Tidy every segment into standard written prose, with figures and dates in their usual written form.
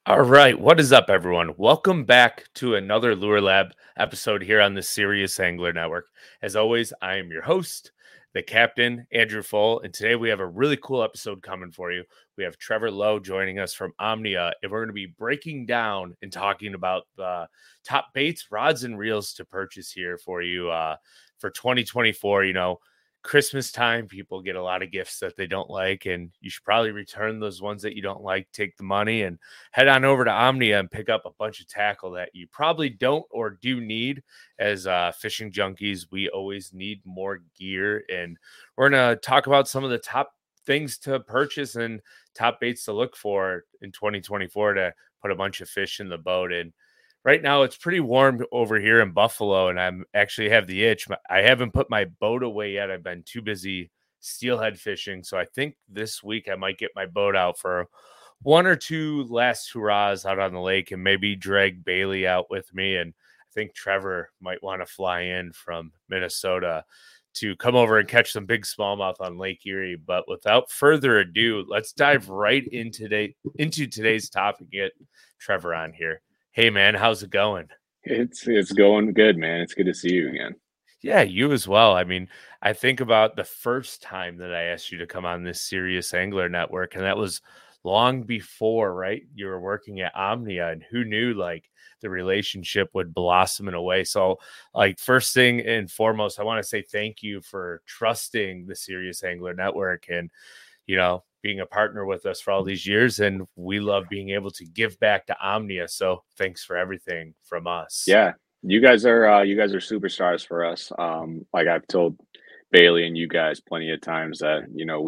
All right, what is up, everyone? Welcome back to another Lure Lab episode here on the Serious Angler Network. As always, I am your host, the captain, Andrew Full, and today we have a really cool episode coming for you. We have Trevor Lowe joining us from Omnia, and we're going to be breaking down and talking about the top baits, rods, and reels to purchase here for you for 2024. Christmas time, people get a lot of gifts that they don't like, and you should probably return those ones that you don't like, take the money, and head on over to Omnia and pick up a bunch of tackle that you probably don't or do need. As fishing junkies, we always need more gear, and we're going to talk about some of the top things to purchase and top baits to look for in 2024 to put a bunch of fish in the boat. And right now it's pretty warm over here in Buffalo, and I'm actually have the itch. I haven't put my boat away yet. I've been too busy steelhead fishing. So I think this week I might get my boat out for one or two last hurrahs out on the lake and maybe drag Bailey out with me. And I think Trevor might want to fly in from Minnesota to come over and catch some big smallmouth on Lake Erie. But without further ado, let's dive right into today's topic. Get Trevor on here. Hey, man, how's it going? It's going good, man. It's good to see you again. Yeah, you as well. I mean, I think about the first time that I asked you to come on this Serious Angler Network, and that was long before, right? You were working at Omnia, and who knew like the relationship would blossom in a way. So, like, first thing and foremost, I want to say thank you for trusting the Serious Angler Network and, being a partner with us for all these years. And we love being able to give back to Omnia. So thanks for everything from us. Yeah, you guys are superstars for us. Like I've told Bailey and you guys plenty of times that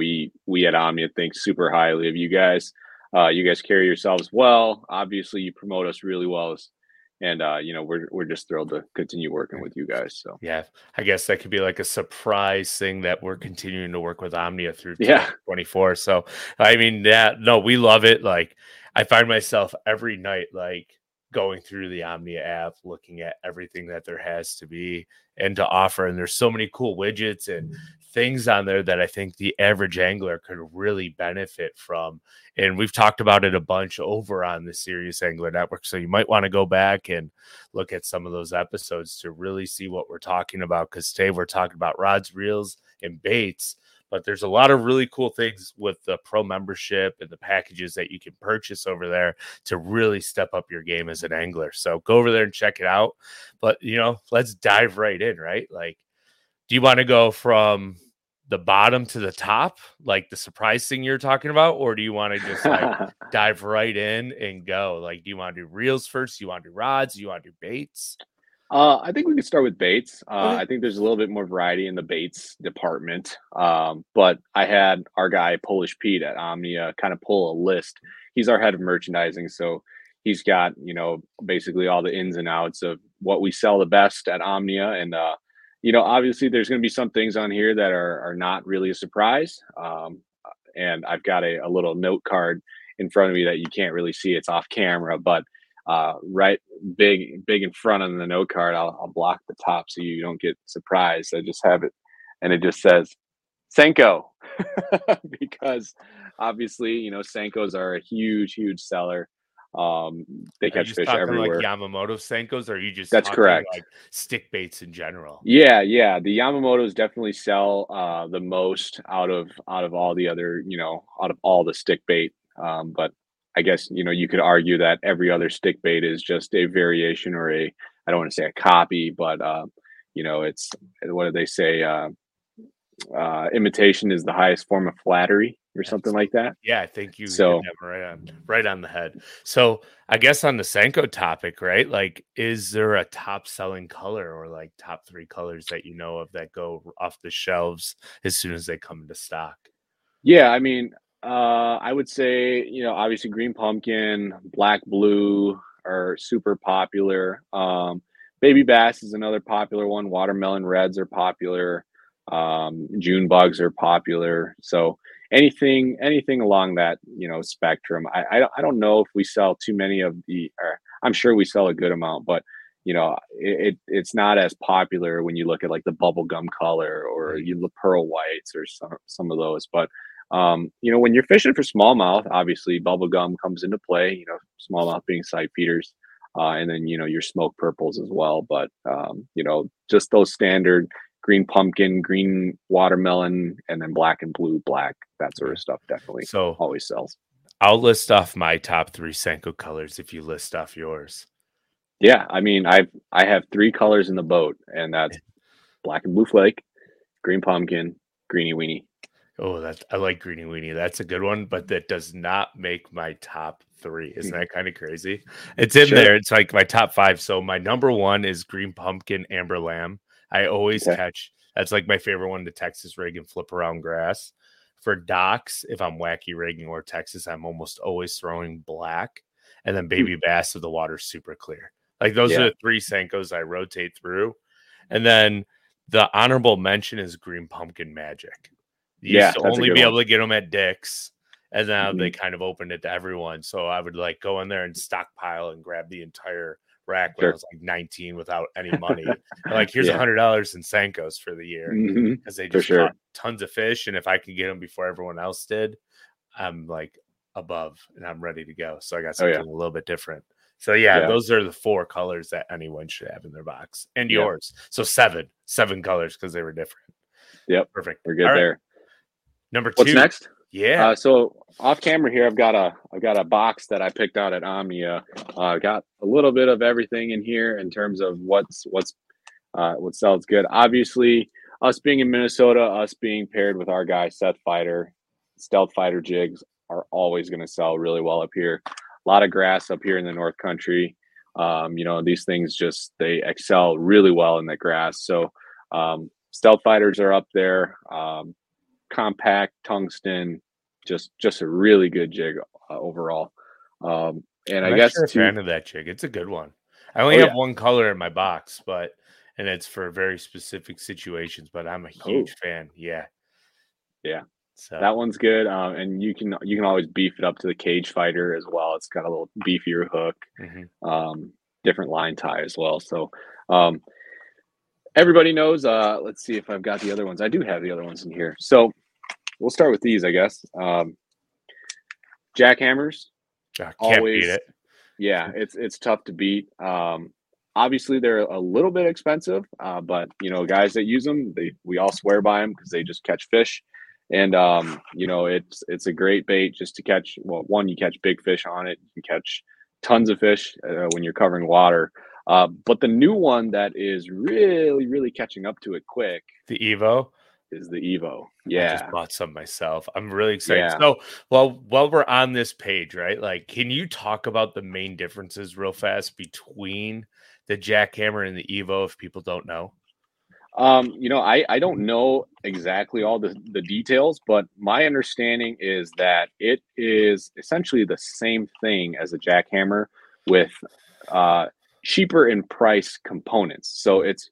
we at Omnia think super highly of you guys. You guys carry yourselves well. Obviously, you promote us really well, and we're just thrilled to continue working with you guys. So yeah, I guess that could be like a surprise thing that we're continuing to work with Omnia through yeah, 2024. So I mean, no, we love it. Like I find myself every night like going through the Omnia app, looking at everything that there has to be and to offer. And there's so many cool widgets and things on there that I think the average angler could really benefit from. And we've talked about it a bunch over on the Serious Angler Network. So you might want to go back and look at some of those episodes to really see what we're talking about. Because today we're talking about rods, reels, and baits. But there's a lot of really cool things with the pro membership and the packages that you can purchase over there to really step up your game as an angler. So go over there and check it out. But, let's dive right in, right? Like, do you want to go from the bottom to the top, like the surprise thing you're talking about? Or do you want to just like dive right in and go? Like, do you want to do reels first? Do you want to do rods? Do you want to do baits? I think we could start with baits. Okay. I think there's a little bit more variety in the baits department. But I had our guy Polish Pete at Omnia kind of pull a list. He's our head of merchandising, so he's got basically all the ins and outs of what we sell the best at Omnia. And obviously there's going to be some things on here that are not really a surprise. And I've got a little note card in front of me that you can't really see. It's off camera, but right big in front on the note card, I'll block the top so you don't get surprised. I just have it, and it just says Senko because obviously Senkos are a huge seller. They catch fish everywhere. Like Yamamoto Senkos, or are you just That's correct, like stick baits in general? Yeah, the Yamamotos definitely sell the most out of all the other out of all the stick bait. But I guess you could argue that every other stick bait is just a variation or I don't want to say a copy, but it's, what do they say? Imitation is the highest form of flattery, or something like that. Yeah, I think you hit them right on the head. So I guess on the Senko topic, right? Like, is there a top selling color or like top 3 colors that you know of that go off the shelves as soon as they come into stock? Yeah, I mean, I would say, obviously green pumpkin, black blue are super popular. Baby bass is another popular one. Watermelon reds are popular. June bugs are popular. So anything along that, spectrum. I don't know if we sell too many of or I'm sure we sell a good amount, but it's not as popular when you look at like the bubblegum color or you look pearl whites or some of those. But When you're fishing for smallmouth, obviously bubble gum comes into play, smallmouth being side feeders, and then, your smoke purples as well. But, just those standard green pumpkin, green watermelon, and then black and blue, black, that sort of stuff definitely So always sells. I'll list off my top 3 Senko colors if you list off yours. Yeah. I mean, I have 3 colors in the boat, and that's black and blue flake, green pumpkin, greeny weenie. Oh, I like Greeny Weenie. That's a good one, but that does not make my top 3. Isn't that kind of crazy? It's in there. It's like my top 5. So my number 1 is Green Pumpkin Amber Lamb. I always catch. That's like my favorite one to Texas rig and flip around grass. For docks, if I'm wacky rigging or Texas, I'm almost always throwing black. And then baby bass if the water's super clear. Like those are the 3 Senkos I rotate through. And then the honorable mention is Green Pumpkin Magic. You used to only be able to get them at Dick's, and now they kind of opened it to everyone. So I would like go in there and stockpile and grab the entire rack when I was like 19 without any money. Like, here's $100 in Senkos for the year because they just caught tons of fish. And if I could get them before everyone else did, I'm like above and I'm ready to go. So I got something a little bit different. So those are the 4 colors that anyone should have in their box, and yours. So 7 colors because they were different. Yep. Perfect. We're good there. Number 2. What's next? Yeah. So off camera here, I've got a box that I picked out at Omnia. Got a little bit of everything in here in terms of what sells good. Obviously, us being in Minnesota, us being paired with our guy Seth Fighter, Stealth Fighter jigs are always going to sell really well up here. A lot of grass up here in the North Country. These things they excel really well in the grass. So Stealth Fighters are up there. Compact tungsten, just a really good jig overall. And I'm a fan of that jig. It's a good one. I only have one color in my box, and it's for very specific situations. But I'm a huge fan. Yeah. So that one's good. And you can always beef it up to the Cage Fighter as well. It's got a little beefier hook, different line tie as well. So everybody knows. Let's see if I've got the other ones. I do have the other ones in here. So we'll start with these, I guess. Jackhammers. Can't beat it. Yeah, it's tough to beat. Obviously, they're a little bit expensive, but guys that use them, we all swear by them because they just catch fish. And it's a great bait just to catch. Well, one, you catch big fish on it. You can catch tons of fish when you're covering water. But the new one that is really, really catching up to it quick, the Evo, is the Evo. I just bought some myself. I'm really excited. So, while we're on this page, right? Like, can you talk about the main differences real fast between the Jackhammer and the Evo if people don't know? I don't know exactly all the details, but my understanding is that it is essentially the same thing as a Jackhammer with cheaper in price components. So it's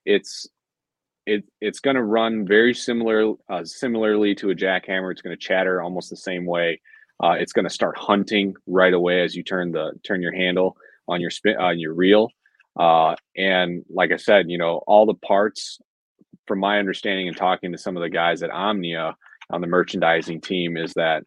going to run very similarly to a Jackhammer. It's going to chatter almost the same way. It's going to start hunting right away as you turn your handle on your reel. And like I said, all the parts, from my understanding and talking to some of the guys at Omnia on the merchandising team, is that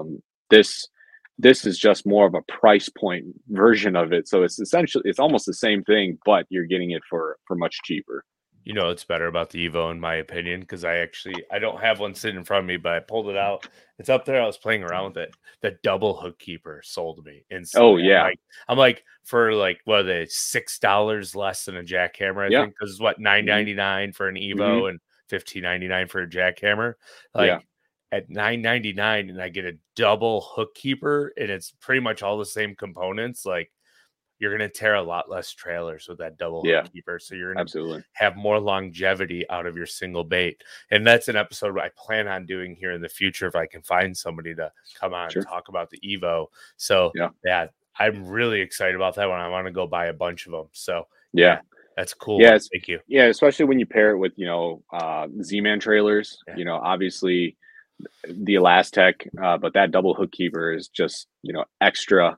this is just more of a price point version of it. So it's almost the same thing, but you're getting it for much cheaper. It's better about the Evo in my opinion, because I don't have one sitting in front of me, but I pulled it out. It's up there. I was playing around with it. The double hook keeper sold me instantly. Oh yeah. I'm like for like what are they, $6 less than a Jackhammer, I think, because it's what, $9.99 for an Evo and $15.99 for a Jackhammer. At $9.99 and I get a double hook keeper and it's pretty much all the same components, like you're going to tear a lot less trailers with that double hook keeper. So you're going to have more longevity out of your single bait. And that's an episode I plan on doing here in the future if I can find somebody to come on and talk about the Evo. So I'm really excited about that one. I want to go buy a bunch of them. So that's cool. Yeah, thank you. Yeah, especially when you pair it with, Z-Man trailers, obviously the Elastec, but that double hook keeper is just, extra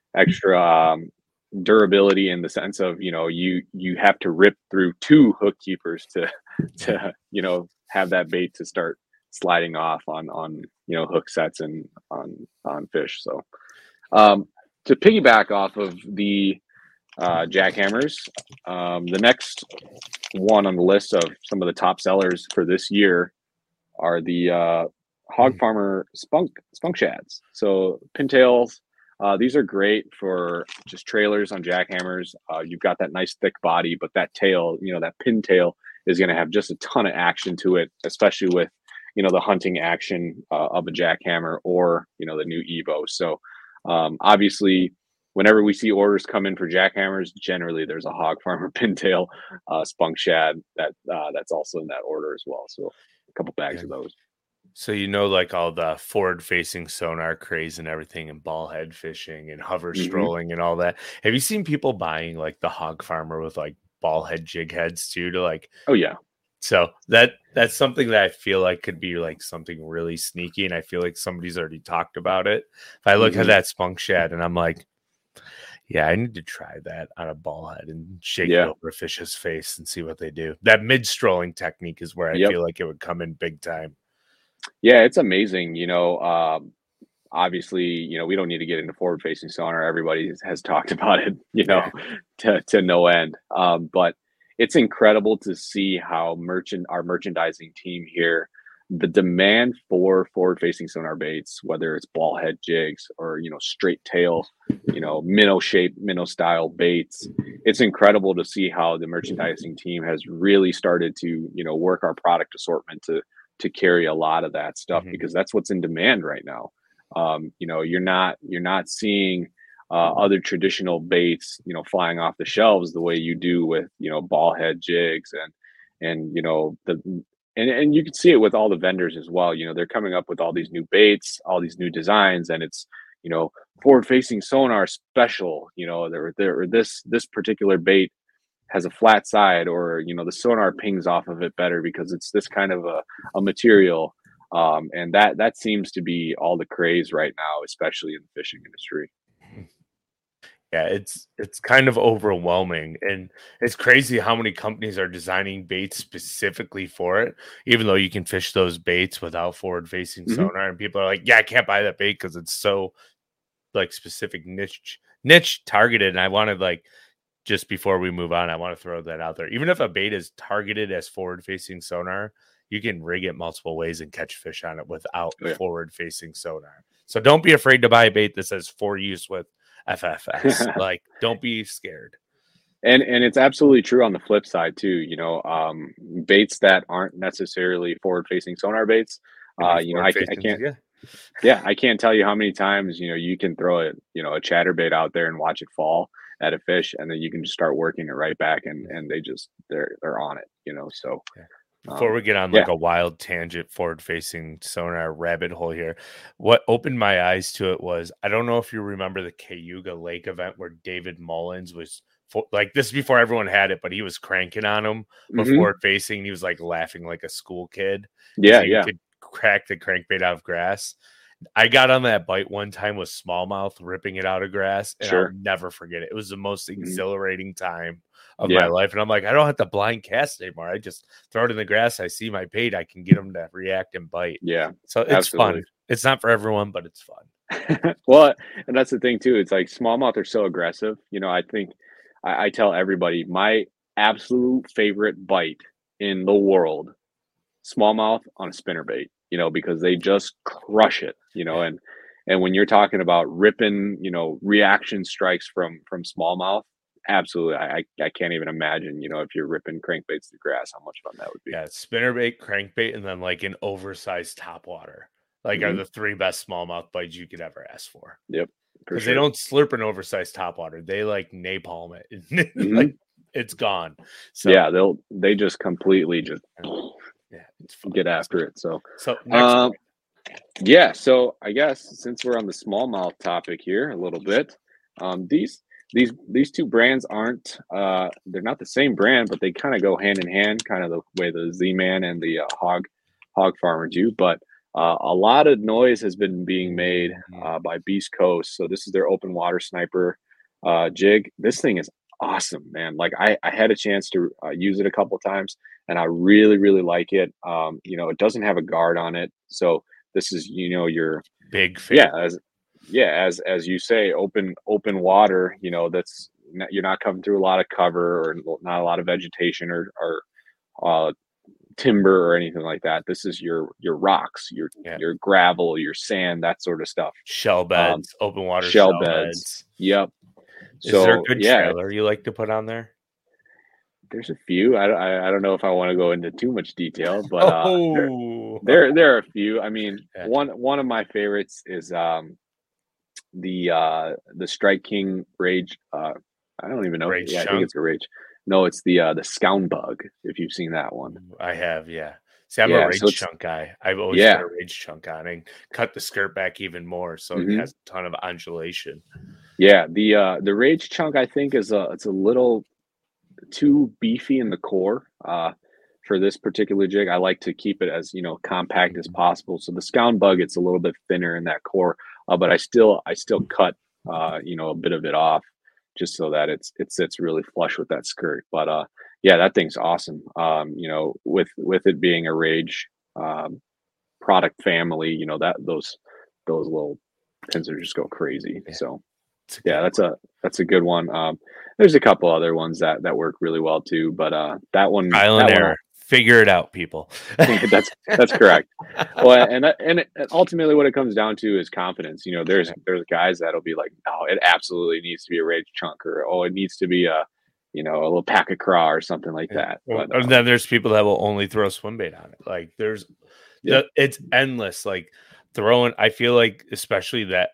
durability in the sense of, you have to rip through 2 hook keepers to have that bait to start sliding off on hook sets and on fish. So um, to piggyback off of the jackhammers, the next one on the list of some of the top sellers for this year are the Hog Farmer spunk shads. So pintails, these are great for just trailers on jackhammers. You've got that nice thick body, but that tail, that pintail is going to have just a ton of action to it, especially with the hunting action of a jackhammer or the new Evo. So obviously, whenever we see orders come in for jackhammers, generally there's a Hog Farmer pintail spunk shad that's also in that order as well. So a couple bags of those. So like all the forward-facing sonar craze and everything, and ball head fishing and hover strolling and all that. Have you seen people buying like the Hog Farmer with like ball head jig heads too to like? Oh yeah. So that's something that I feel like could be like something really sneaky, and I feel like somebody's already talked about it. If I look at that spunk shad and I'm like, yeah, I need to try that on a ball head and shake it over a fish's face and see what they do. That mid-strolling technique is where I feel like it would come in big time. Yeah, it's amazing. Obviously, we don't need to get into forward-facing sonar. Everybody has talked about it, to no end. But it's incredible to see how our merchandising team here, the demand for forward-facing sonar baits, whether it's ball head jigs or straight tail, minnow style baits. It's incredible to see how the merchandising team has really started to work our product assortment to carry a lot of that stuff because that's what's in demand right now. You're not seeing other traditional baits, flying off the shelves the way you do with, ball head jigs and you can see it with all the vendors as well. They're coming up with all these new baits, all these new designs, and it's, forward facing sonar special, this particular bait has a flat side, or the sonar pings off of it better because it's this kind of a material, and that seems to be all the craze right now, especially in the fishing industry. Yeah, it's kind of overwhelming, and it's crazy how many companies are designing baits specifically for it, even though you can fish those baits without forward facing sonar, and people are like, yeah, I can't buy that bait because it's so like specific niche targeted. And I wanted, like, just before we move on, I want to throw that out there. Even if a bait is targeted as forward-facing sonar, you can rig it multiple ways and catch fish on it without forward-facing sonar. So don't be afraid to buy a bait that says for use with FFS. Like, don't be scared. And it's absolutely true on the flip side too. Baits that aren't necessarily forward-facing sonar baits. I can't. Yeah, I can't tell you how many times you can throw a chatterbait out there and watch it fall at a fish, and then you can just start working it right back, and they're on it, so before we get on like a wild tangent forward facing sonar rabbit hole here, what opened my eyes to it was, I don't know if you remember the Cayuga Lake event where David Mullins was like, this is before everyone had it, but he was cranking on him forward facing. He was like laughing like a school kid. Yeah. Could crack the crankbait out of grass. I got on that bite one time with smallmouth, ripping it out of grass, and I'll never forget it. It was the most exhilarating time of my life. And I'm like, I don't have to blind cast anymore. I just throw it in the grass. I see my bait. I can get them to react and bite. Yeah. So it's fun. It's not for everyone, but it's fun. Well, and that's the thing too. It's like smallmouth are so aggressive. I think I tell everybody my absolute favorite bite in the world, smallmouth on a spinnerbait. Because they just crush it, and when you're talking about ripping, reaction strikes from smallmouth, absolutely. I can't even imagine, if you're ripping crankbaits to grass, how much fun that would be. Yeah, spinnerbait, crankbait, and then like an oversized topwater, like are the three best smallmouth bites you could ever ask for. Yep. Because they don't slurp an oversized topwater. They like napalm it. Like, it's gone. So yeah, they just completely just get after it. So next yeah, so I guess since we're on the smallmouth topic here a little bit, these two brands aren't they're not the same brand, but they kind of go hand in hand, kind of the way the Z-Man and the Hog Farmer do. But a lot of noise has been being made by Beast Coast. So this is their open water sniper jig. This thing is awesome, man. Like I had a chance to use it a couple of times. and I really, really like it. It doesn't have a guard on it, so this is your Big yeah, favorite. as you say, open water. You're not coming through a lot of cover or not a lot of vegetation or timber or anything like that. This is your rocks, your gravel, your sand, that sort of stuff. Shell beds, open water Shell shell beds. beds. Yep. Is there a So good yeah, trailer you like to put on there? there's a few. I don't know if I want to go into too much detail, but Oh, there are a few. I mean, yeah. one of my favorites is the Strike King Rage. I don't even know. Rage Yeah, I think Chunk? it's a Rage. No, it's the Scound Bug. If you've seen that one. I have, yeah. See, I'm a Yeah, so Rage it's Chunk guy. I've always put yeah. a Rage Chunk on and cut the skirt back even more, so it hmm has a ton of undulation. Yeah, the Rage Chunk I think it's a little too beefy in the core for this particular jig. I like to keep it as compact as possible. So the Scound Bug, it's a little bit thinner in that core, but I still cut a bit of it off just so that it sits really flush with that skirt. But yeah, that thing's awesome. With it being a Rage product family, that those little pins are just go crazy. Yeah, So it's a yeah, good one. that's a good one. There's a couple other ones that work really well too, but that one Trial and error. Figure it out, people. that's correct. Well, and ultimately what it comes down to is confidence. There's guys that'll be like, oh, it absolutely needs to be a Rage Chunk, or oh, it needs to be a little pack of craw or something like Yeah. that. Well, But and then there's people that will only throw swim bait on it. Like it's endless. Like throwing. I feel like especially that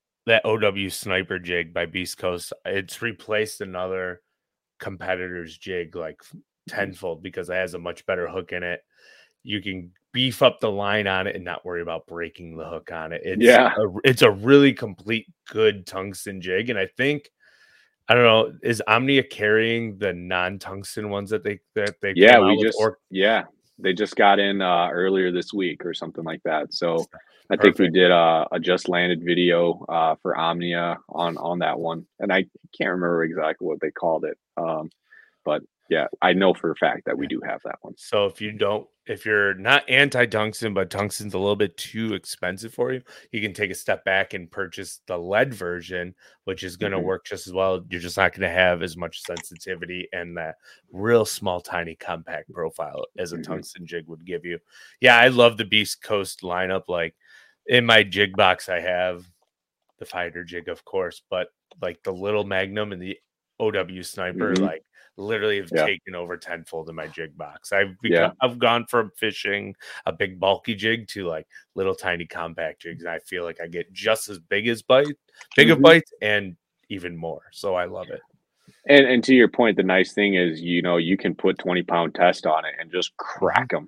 OW sniper jig by Beast Coast, it's replaced another competitor's jig like tenfold because it has a much better hook in it. You can beef up the line on it and not worry about breaking the hook on it. It's a really complete good tungsten jig, and I think I don't know, is Omnia carrying the non-tungsten ones that they yeah, came out with? they just got in earlier this week or something like that. So I think we Perfect. did a just landed video for Omnia on that one, and I can't remember exactly what they called it. But yeah, I know for a fact that we do have that one. So if you're not anti-tungsten, but tungsten's a little bit too expensive for you, you can take a step back and purchase the lead version, which is going to work just as well. You're just not going to have as much sensitivity and that real small, tiny, compact profile as a tungsten jig would give you. Yeah, I love the Beast Coast lineup. Like in my jig box, I have the fighter jig, of course, but like the little Magnum and the OW sniper, like literally have taken over tenfold in my jig box. I've gone from fishing a big bulky jig to like little tiny compact jigs, and I feel like I get just as big of bites and even more. So I love it. And to your point, the nice thing is you can put 20-pound test on it and just crack them.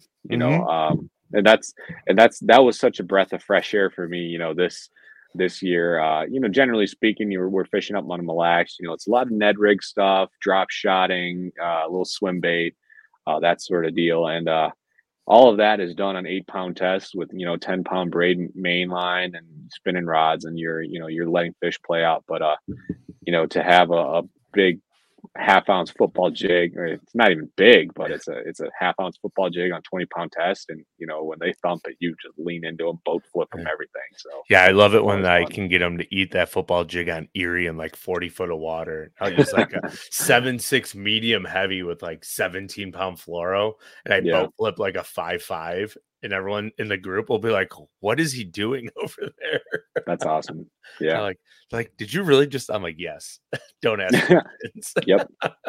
And that was such a breath of fresh air for me. This year, generally speaking, we're fishing up on Mille Lacs. It's a lot of Ned rig stuff, drop shotting, a little swim bait, that sort of deal. And all of that is done on 8-pound tests with 10-pound braid main line and spinning rods, and you're letting fish play out. But to have a big half-ounce football jig, or it's not even big, but it's a half-ounce football jig on 20-pound test, and when they thump it, you just lean into them, boat flip them, everything. So yeah, I love it when I can get them to eat that football jig on Erie in like 40 foot of water. I'll use like a 7.6 medium heavy with like 17-pound fluoro, and I boat flip like a 5.5, and everyone in the group will be like, "What is he doing over there?" That's awesome. Yeah, like, did you really just? I'm like, yes. Don't ask. Yep.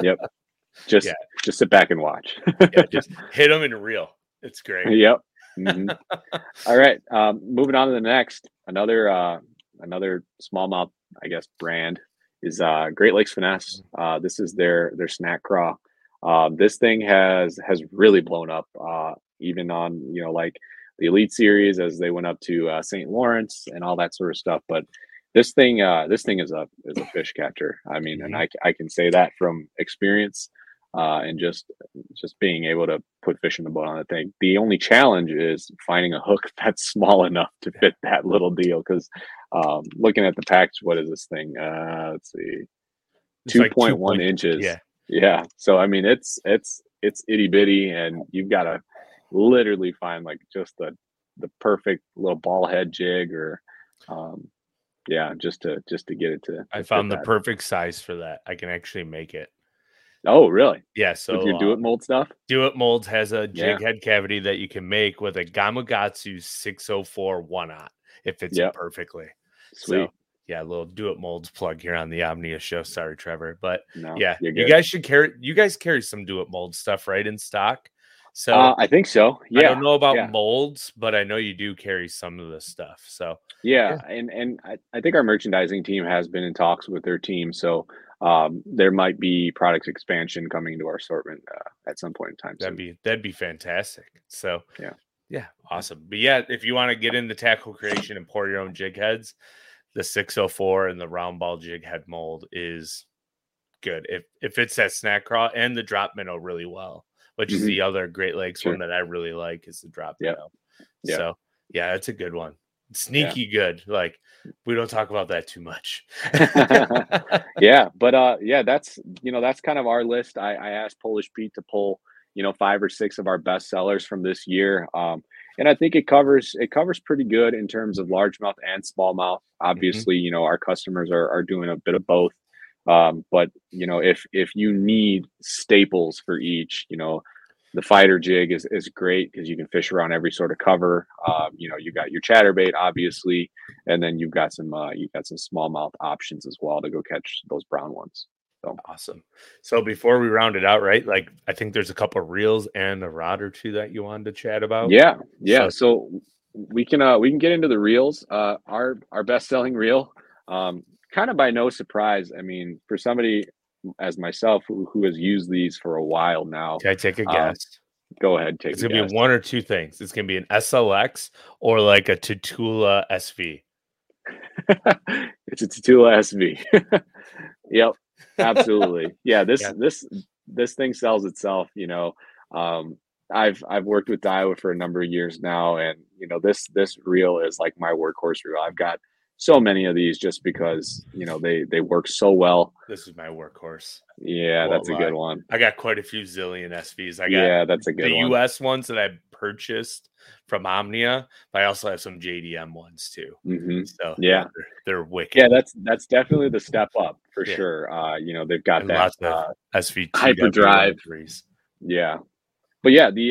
Just sit back and watch. Just hit them and reel. It's great. Yep. All right. Moving on to the next. Another smallmouth, I guess, brand is Great Lakes Finesse. This is their snack craw. This thing has really blown up, even on like the Elite Series as they went up to St. Lawrence and all that sort of stuff. But this thing is a fish catcher. I mean, and I can say that from experience. And just being able to put fish in the boat on the thing. The only challenge is finding a hook that's small enough to fit that little deal. Because looking at the package, what is this thing? Let's see, 2.1 inches. Yeah. Yeah. So I mean, it's it's itty bitty, and you've got to literally find like just the perfect little ball head jig, or just to get it to I fit found the that. perfect size for that. I can actually make it. Oh, really? Yeah, With your so Do It Mold stuff? Do It Molds has a Yeah. jig head cavity that you can make with a Gamakatsu 604 1-aught. It fits it perfectly. Sweet. So, yeah, a little Do It Molds plug here on the Omnia show. Sorry, Trevor. But No, yeah, you're you good. guys should carry, you guys carry some Do It Mold stuff, right, in stock? So I think so. I Yeah. don't know about Yeah. molds, but I know you do carry some of the stuff. So Yeah. And I think our merchandising team has been in talks with their team. So there might be product expansion coming into our assortment at some point in time. that'd be fantastic. So Yeah. yeah, awesome. But yeah, if you want to get into tackle creation and pour your own jig heads, the 604 and the round ball jig head mold is good. It fits that snack craw and the drop minnow really well, which is the other Great Lakes one that I really like, is the drop minnow. Yeah. So yeah, it's a good one. Sneaky good. Like, we don't talk about that too much. Yeah, but that's kind of our list. I asked Polish Pete to pull 5 or 6 of our best sellers from this year, and I think it covers pretty good in terms of largemouth and smallmouth. Obviously, our customers are doing a bit of both, but if you need staples for each, the fighter jig is great because you can fish around every sort of cover. You got your chatterbait, obviously, and then you've got some smallmouth options as well to go catch those brown ones. So awesome. So before we round it out, right? Like, I think there's a couple of reels and a rod or two that you wanted to chat about. Yeah. So we can get into the reels. Our best selling reel, kind of by no surprise. I mean, for somebody as myself who has used these for a while now. Can I take a guess? Go ahead, take It's a gonna guess. be one or two things. It's gonna be an SLX or like a Tatula SV. It's a Tatula SV. Yep, absolutely. Yeah, this thing sells itself. I've worked with Daiwa for a number of years now, and this reel is like my workhorse reel. I've got so many of these just because they work so well. This is my workhorse. Yeah, that's a good one. I got quite a few zillion SVs. I got that's a good the one. US ones that I purchased from Omnia, but I also have some JDM ones too. So yeah, they're wicked. Yeah, that's definitely the step up for sure. They've got and that lots of SV hyperdrive. Yeah, but yeah, the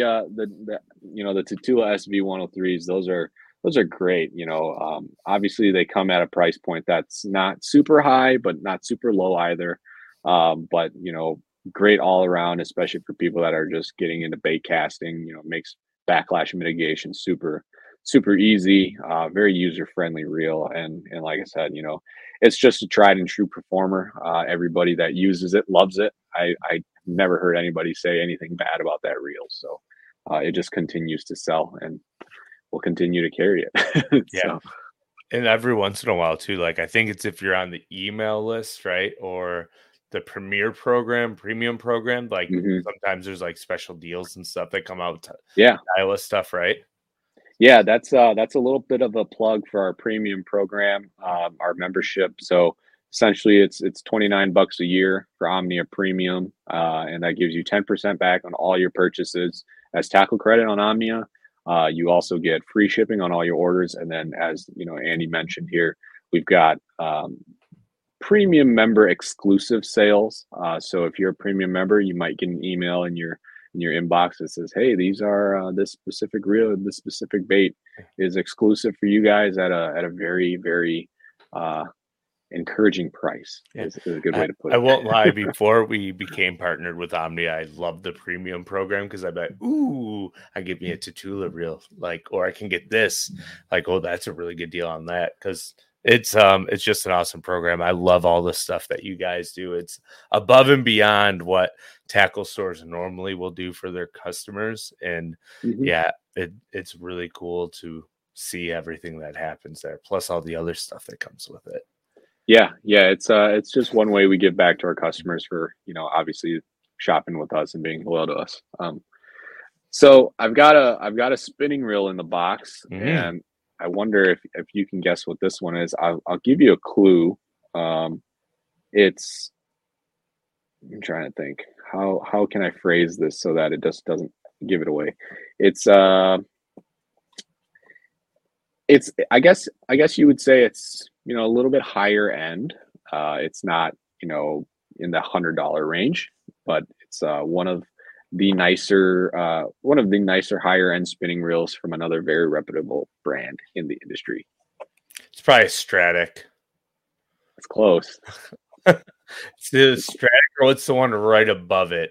Tatula SV 103s, those are great. Obviously they come at a price point that's not super high, but not super low either. But great all around, especially for people that are just getting into bait casting. Makes backlash mitigation super easy, very user friendly reel, and like I said, it's just a tried and true performer. Everybody that uses it loves it. I never heard anybody say anything bad about that reel, so it just continues to sell, and we'll continue to carry it. Yeah. And every once in a while too, like, I think it's if you're on the email list, right, or the premium program, like sometimes there's like special deals and stuff that come out. Daiwa stuff, right? Yeah, that's a little bit of a plug for our premium program, our membership. So essentially, it's $29 a year for Omnia Premium, and that gives you 10% back on all your purchases as tackle credit on Omnia. You also get free shipping on all your orders, and then, as Andy mentioned here, we've got premium member exclusive sales. So if you're a premium member, you might get an email in your inbox that says, "Hey, these are this specific reel, this specific bait is exclusive for you guys at a very, very encouraging price." Is a good way to put it. I won't lie. Before we became partnered with Omnia, I loved the premium program because I'd be like, "Ooh, I give me a Tatula reel, like, or I can get this, like, oh, that's a really good deal on that." Because it's just an awesome program. I love all the stuff that you guys do. It's above and beyond what tackle stores normally will do for their customers, and it's really cool to see everything that happens there, plus all the other stuff that comes with it. Yeah, it's just one way we give back to our customers for obviously shopping with us and being loyal to us. So I've got a spinning reel in the box, and I wonder if you can guess what this one is. I'll give you a clue. It's I'm trying to think how can I phrase this so that it just doesn't give it away. It's it's I guess you would say it's a little bit higher end. It's not in the $100 range, but it's one of the nicer higher end spinning reels from another very reputable brand in the industry. It's probably a Stratic. It's close. It's the Stratic, or what's the one right above it?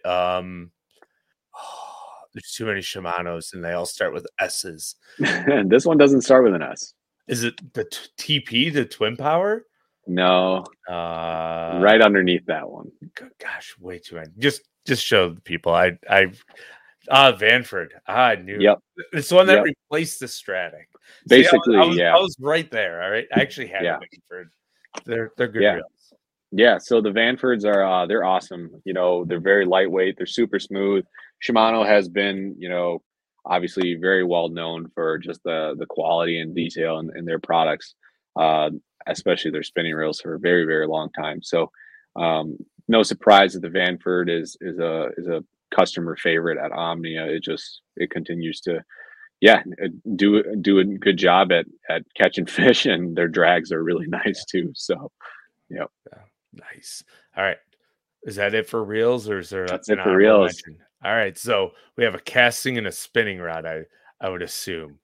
There's too many Shimano's, and they all start with S's. This one doesn't start with an S. Is it the TP, the Twin Power? No, right underneath that one. Gosh, way too many. Just show the people. Vanford. I knew. Yep. It's the one that replaced the Stratic. Basically, I was right there. All right, I actually had a Vanford. They're good reels. Yeah, so the Vanfords are they're awesome. They're very lightweight. They're super smooth. Shimano has been, obviously very well known for just the quality and detail in their products, especially their spinning reels for a very, very long time. So no surprise that the Vanford is a customer favorite at Omnia. It continues to do a good job at catching fish, and their drags are really nice too. So yeah. Nice. All right. Is that it for reels, or is there That's it for reels? All right. So we have a casting and a spinning rod, I would assume.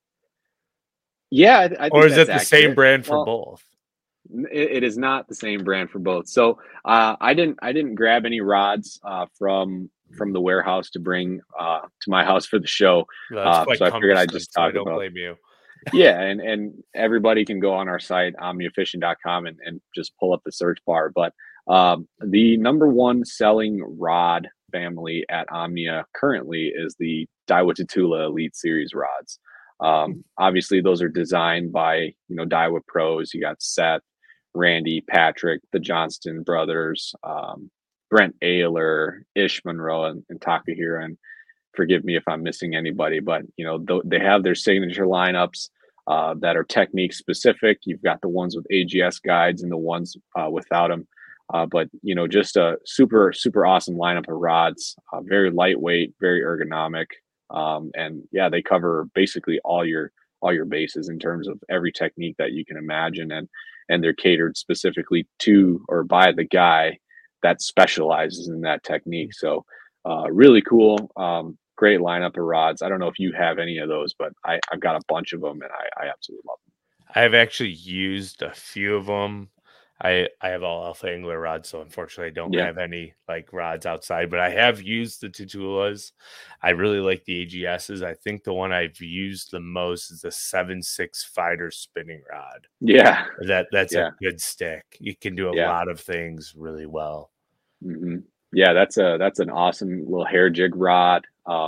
Yeah. I think or is it the accurate. same brand for both? It is not the same brand for both. So I didn't grab any rods from the warehouse to bring to my house for the show. So I figured I'd just talk about. Don't blame you. Yeah, and everybody can go on our site, omniafishing.com, and just pull up the search bar. But the number one selling rod family at Omnia currently is the Daiwa Tatula Elite Series rods. Obviously, those are designed by Daiwa pros. You got Seth, Randy, Patrick, the Johnston brothers, Brent Ayler, Ish Monroe, and Takahiro. And forgive me if I'm missing anybody, but they have their signature lineups that are technique specific. You've got the ones with AGS guides and the ones without them. But just a super, super awesome lineup of rods, very lightweight, very ergonomic. And yeah, they cover basically all your bases in terms of every technique that you can imagine. And they're catered specifically to or by the guy that specializes in that technique. So really cool. Great lineup of rods. I don't know if you have any of those, but I've got a bunch of them, and I absolutely love them. I've actually used a few of them. I have all Alpha Angler rods, so unfortunately I don't have any like rods outside, but I have used the Tatulas. I really like the AGSs. I think the one I've used the most is the 7.6 Fighter spinning rod. Yeah. That's a good stick. You can do a lot of things really well. Mm-hmm. Yeah, that's an awesome little hair jig rod.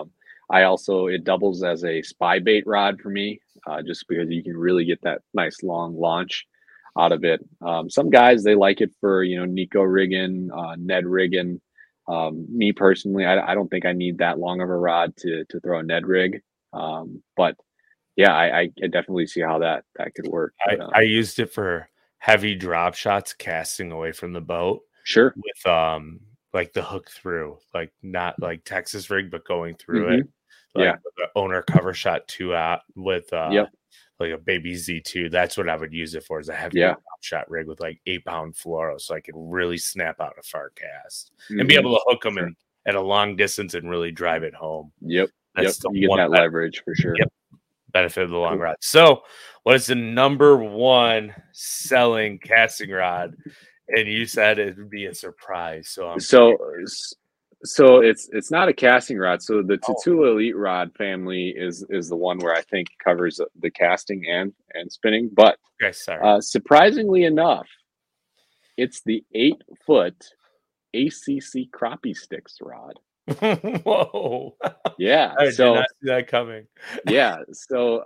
It doubles as a spy bait rod for me, just because you can really get that nice long launch out of it. Some guys, they like it for Nico rigging, Ned rigging. Me personally, I don't think I need that long of a rod to throw a Ned rig. But yeah, I definitely see how that could work. I used it for heavy drop shots, casting away from the boat. Sure. With like the hook through, like not like Texas rig, but going through it. Like the owner cover shot 2 out with like a baby Z2. That's what I would use it for, is a heavy drop shot rig with like 8-pound fluoro, so I could really snap out a far cast and be able to hook them in at a long distance and really drive it home. You get that leverage for sure. Benefit of the long rod. So what is the number one selling casting rod? And you said it would be a surprise. So it's not a casting rod. So the Tatula Elite rod family is the one where I think covers the casting and spinning. But surprisingly enough, it's the 8-foot ACC crappie sticks rod. Whoa! Yeah, I did not see that coming. Yeah, so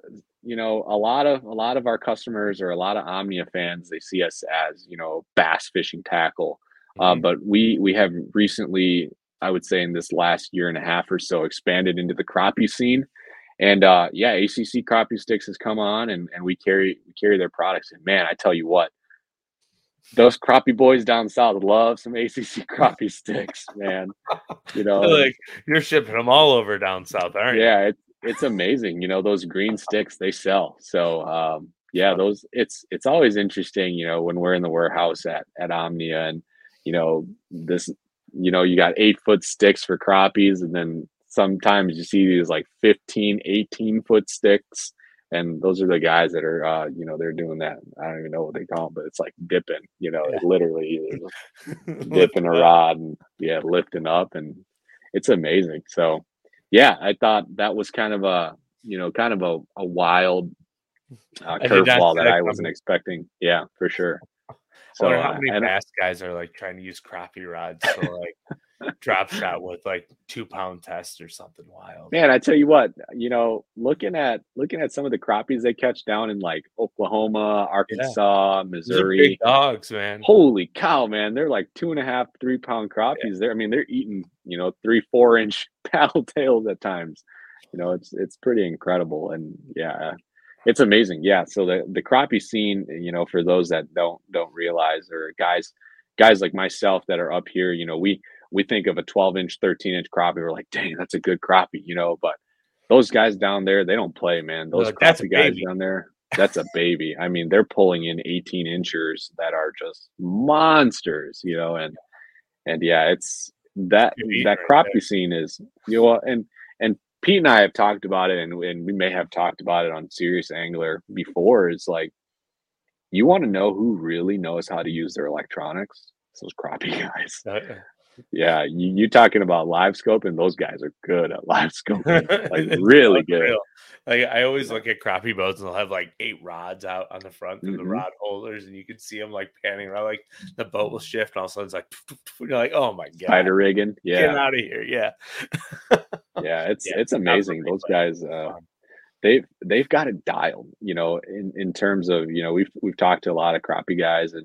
a lot of our customers, or a lot of Omnia fans, they see us as bass fishing tackle. But we have recently, I would say in this last year and a half or so, expanded into the crappie scene. And ACC crappie sticks has come on, and we carry their products. And man, I tell you what, those crappie boys down south love some ACC crappie sticks, man. You know, and Like you're shipping them all over down south, aren't you? yeah, it's amazing. You know, those green sticks they sell. So yeah, So, those it's always interesting, you know, when we're in the warehouse at Omnia and you know, this you know, you got 8-foot sticks for crappies and then sometimes you see these like 15, 18-foot sticks. And those are the guys that are you know, they're doing that. I don't even know what they call them, but it's like dipping, you know, yeah. it literally is Lift dipping a it up. rod and yeah, lifting up and it's amazing. So yeah, I thought that was kind of a you know kind of a wild I did not curveball see that that I wasn't coming. expecting. Yeah, for sure. I wonder So how many and bass guys are like trying to use crappie rods for like drop shot with like 2 pound test or something wild. man, I tell you what, you know, looking at some of the crappies they catch down in like Oklahoma, Yeah. Arkansas, Those are big Missouri. dogs, man. Holy cow, man! They're like 2.5, 3 pound Yeah. crappies. I mean, they're eating you know 3, 4 inch paddle tails at times. You know, it's pretty incredible, and yeah, it's amazing. Yeah, so the crappie scene, you know, for those that don't realize, or guys like myself that are up here, you know, we think of a 12-inch, 13-inch crappie. We're like, dang, that's a good crappie, you know. But those guys down there, they don't play, man. They're Those like, that's a crappie guys baby. down there, that's a baby. I mean, they're pulling in 18 inchers that are just monsters, you know, and yeah, it's that You're eating that right there. crappie scene is you know, and Pete and I have talked about it, and we may have talked about it on Serious Angler before. Is like you want to know who really knows how to use their electronics? It's those crappie guys. Uh, Yeah, you talking about live scoping? Those guys are good at live scoping, like it's really good. unreal. Like I always look at crappie boats and they'll have like 8 rods out on the front through the Hmm. rod holders, and you can see them like panning around. Like the boat will shift, and all of a sudden it's like you're like, oh my god, Spider rigging, get yeah, out of here! Yeah, yeah, yeah, it's not for amazing. me, Those but guys, fun. they've got it dialed, you know, in terms of, you know, we've talked to a lot of crappie guys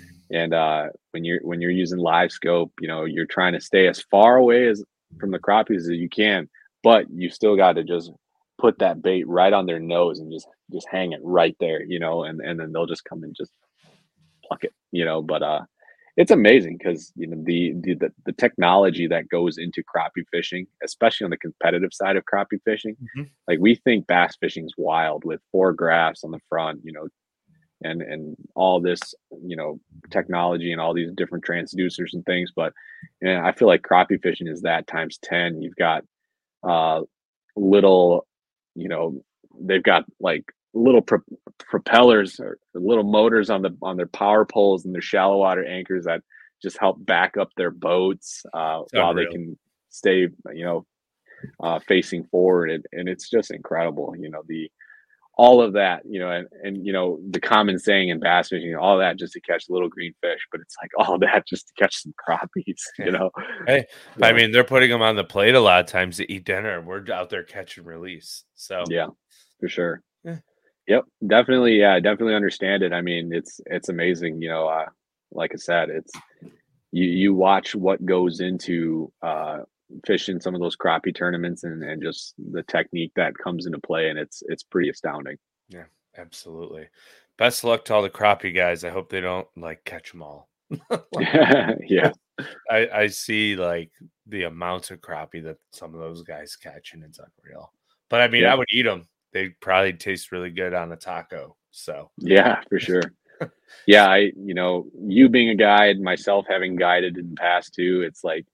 and when you're using live scope, you know, you're trying to stay as far away as from the crappies as you can, but you still got to just put that bait right on their nose and just hang it right there, you know, and then they'll just come and just pluck it, you know, but it's amazing because you know the technology that goes into crappie fishing, especially on the competitive side of crappie fishing. Mhm. Like we think bass fishing is wild with 4 graphs on the front, you know, and all this, you know, technology and all these different transducers and things. But I feel like crappie fishing is that times 10. You've got uh little, you know, they've got like little propellers or little motors on their power poles and their shallow water anchors that just help back up their boats It's while they unreal. can stay, you know, facing forward, and it's just incredible, you know, the all of that, you know, and you know the common saying in bass fishing, all that just to catch little green fish, but it's like all that just to catch some crappies, you Yeah. know. Hey, I So mean, they're putting them on the plate a lot of times to eat dinner, and we're out there catch and release. So, yeah, for sure. yeah, Yep, definitely. Yeah, I definitely understand it. I mean, it's amazing. You know, like I said, it's you watch what goes into fishing some of those crappie tournaments and just the technique that comes into play, and it's pretty astounding. yeah, absolutely. Best of luck to all the crappie guys. I hope they don't like catch them all. Like, Yeah, I see like the amounts of crappie that some of those guys catch, and it's unreal. But I mean, I yeah, would eat them. They probably taste really good on a taco. So, yeah, for sure. Yeah, you know, you being a guide, myself having guided in the past too, it's like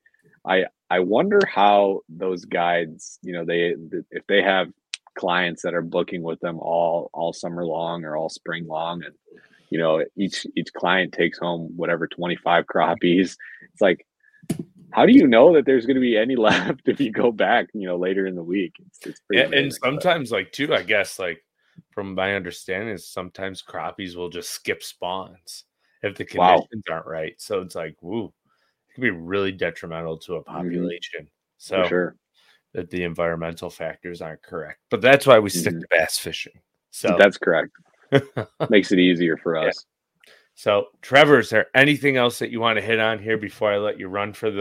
I wonder how those guides, you know, if they have clients that are booking with them all summer long or all spring long, and you know, each client takes home whatever 25 crappies. It's like, how do you know that there's going to be any left if you go back, you know, later in the week? It's pretty and amazing. But sometimes like too, I guess like from my understanding is sometimes crappies will just skip spawns if the wow, conditions aren't right. So it's like, woo, it can be really detrimental to a hmm population. for So sure. that the environmental factors aren't correct. But that's why we stick Hmm. to bass fishing. So That's correct. Makes it easier for yeah. us. So Trevor, is there anything else that you want to hit on here before I let you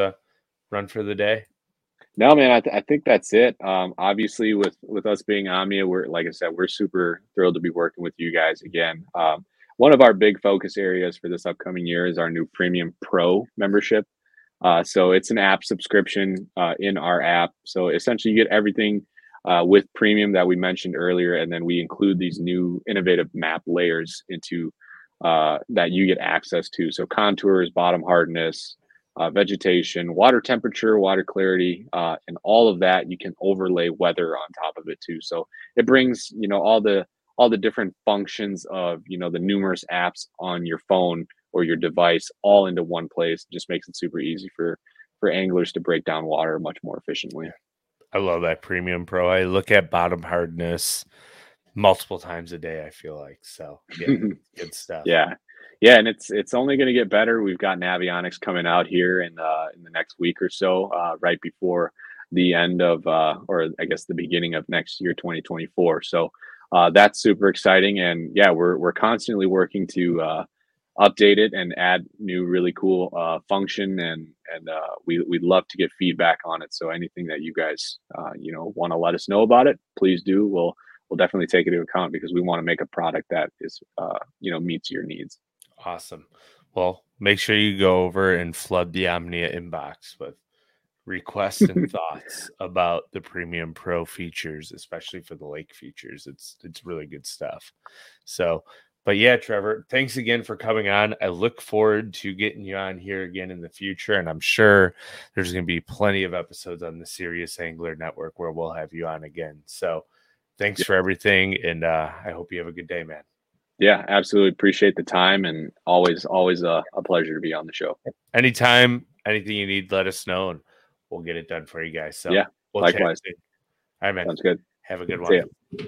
run for the day? No, man, I think that's it. Obviously, with us being Omnia, we're like I said, we're super thrilled to be working with you guys again. one of our big focus areas for this upcoming year is our new Premium Pro membership. So it's an app subscription in our app. So essentially, you get everything with Premium that we mentioned earlier, and then we include these new innovative map layers into that you get access to. So contours, bottom hardness, vegetation, water temperature, water clarity, and all of that. You can overlay weather on top of it too. So it brings all the different functions of the numerous apps on your phone or your device all into one place. It just makes it super easy for anglers to break down water much more efficiently. I love that Premium Pro. I look at bottom hardness multiple times a day, I feel like. So yeah, good stuff. Yeah, and it's only going to get better. We've got Navionics coming out here in the next week or so, right before the end of or I guess the beginning of next year, 2024. So that's super exciting, and yeah, we're constantly working to update it and add new really cool function, and we'd love to get feedback on it. So anything that you guys want to let us know about it, please do. We'll definitely take it into account because we want to make a product that is meets your needs. Awesome. Well, make sure you go over and flood the Omnia inbox with requests and thoughts about the Premium Pro features, especially for the lake features. It's really good stuff. So, but yeah, Trevor, thanks again for coming on. I look forward to getting you on here again in the future, and I'm sure there's going to be plenty of episodes on the Serious Angler Network where we'll have you on again. So thanks for everything, and I hope you have a good day, man. Yeah, absolutely. Appreciate the time, and always a pleasure to be on the show. Anytime, anything you need, let us know, and we'll get it done for you guys. So yeah, we'll likewise. Chat soon. All right, man. Sounds good. Have a good one.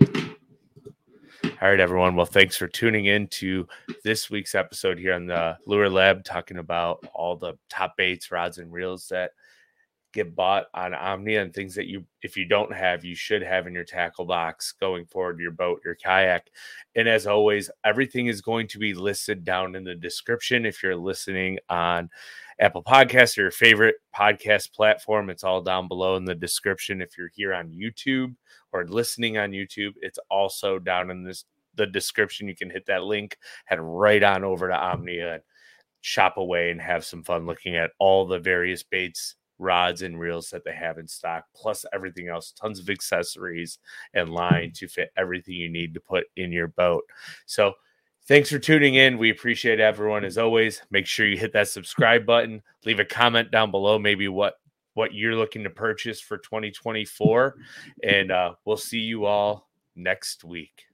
All right, everyone. Well, thanks for tuning in to this week's episode here on the Lure Lab, talking about all the top baits, rods, and reels that get bought on Omnia, and things that if you don't have, you should have in your tackle box going forward, your boat, your kayak. And as always, everything is going to be listed down in the description. If you're listening on Apple Podcasts or your favorite podcast platform, it's all down below in the description. If you're here on YouTube or listening on YouTube, it's also down in the description. You can hit that link, head right on over to Omnia, and shop away and have some fun looking at all the various baits, rods, and reels that they have in stock, plus everything else, tons of accessories and line to fit everything you need to put in your boat. So thanks for tuning in. We appreciate everyone. As always, make sure you hit that subscribe button, leave a comment down below, maybe what you're looking to purchase for 2024, and we'll see you all next week.